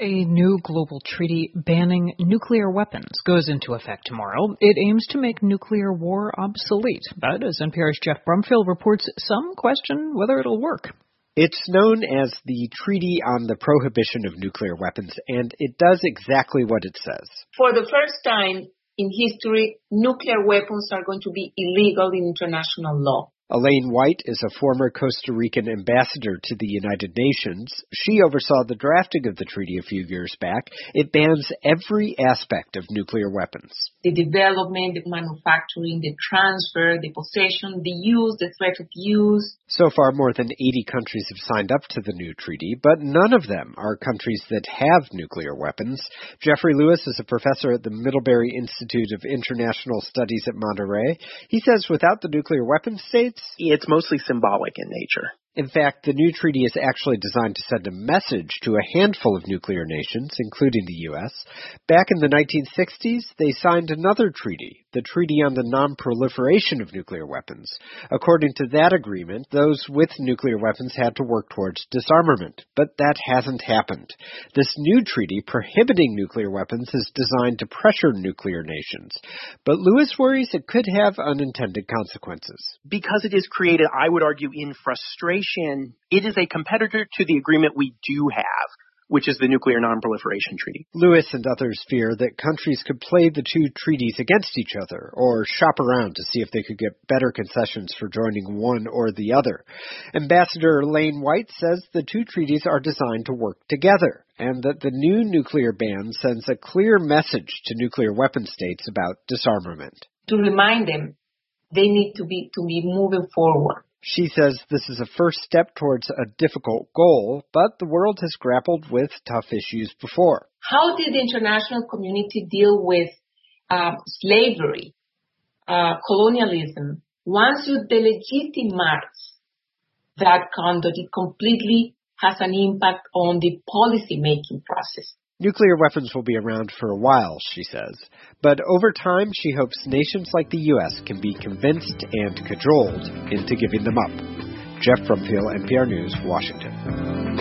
A new global treaty banning nuclear weapons goes into effect tomorrow. It aims to make nuclear war obsolete. But as NPR's Jeff Brumfield reports, some question whether it'll work. It's known as the Treaty on the Prohibition of Nuclear Weapons, and it does exactly what it says. For the first time in history, nuclear weapons are going to be illegal in international law. Elaine White is a former Costa Rican ambassador to the United Nations. She oversaw the drafting of the treaty a few years back. It bans every aspect of nuclear weapons. The development, the manufacturing, the transfer, the possession, the use, the threat of use. So far, more than 80 countries have signed up to the new treaty, but none of them are countries that have nuclear weapons. Jeffrey Lewis is a professor at the Middlebury Institute of International Studies at Monterey. He says without the nuclear weapon states, it's mostly symbolic in nature. In fact, the new treaty is actually designed to send a message to a handful of nuclear nations, including the U.S. Back in the 1960s, they signed another treaty, the Treaty on the Non-Proliferation of Nuclear Weapons. According to that agreement, those with nuclear weapons had to work towards disarmament, but that hasn't happened. This new treaty prohibiting nuclear weapons is designed to pressure nuclear nations, but Lewis worries it could have unintended consequences. Because it is created, I would argue, in frustration, it is a competitor to the agreement we do have, which is the Nuclear Non-Proliferation Treaty. Lewis and others fear that countries could play the two treaties against each other or shop around to see if they could get better concessions for joining one or the other. Ambassador Elaine White says the two treaties are designed to work together and that the new nuclear ban sends a clear message to nuclear weapon states about disarmament. To remind them, they need to be moving forward. She says this is a first step towards a difficult goal, but the world has grappled with tough issues before. How did the international community deal with slavery, colonialism? Once you delegitimize that conduct, it completely has an impact on the policy-making process. Nuclear weapons will be around for a while, she says. But over time, she hopes nations like the U.S. can be convinced and cajoled into giving them up. Jeff Brumfield, NPR News, Washington.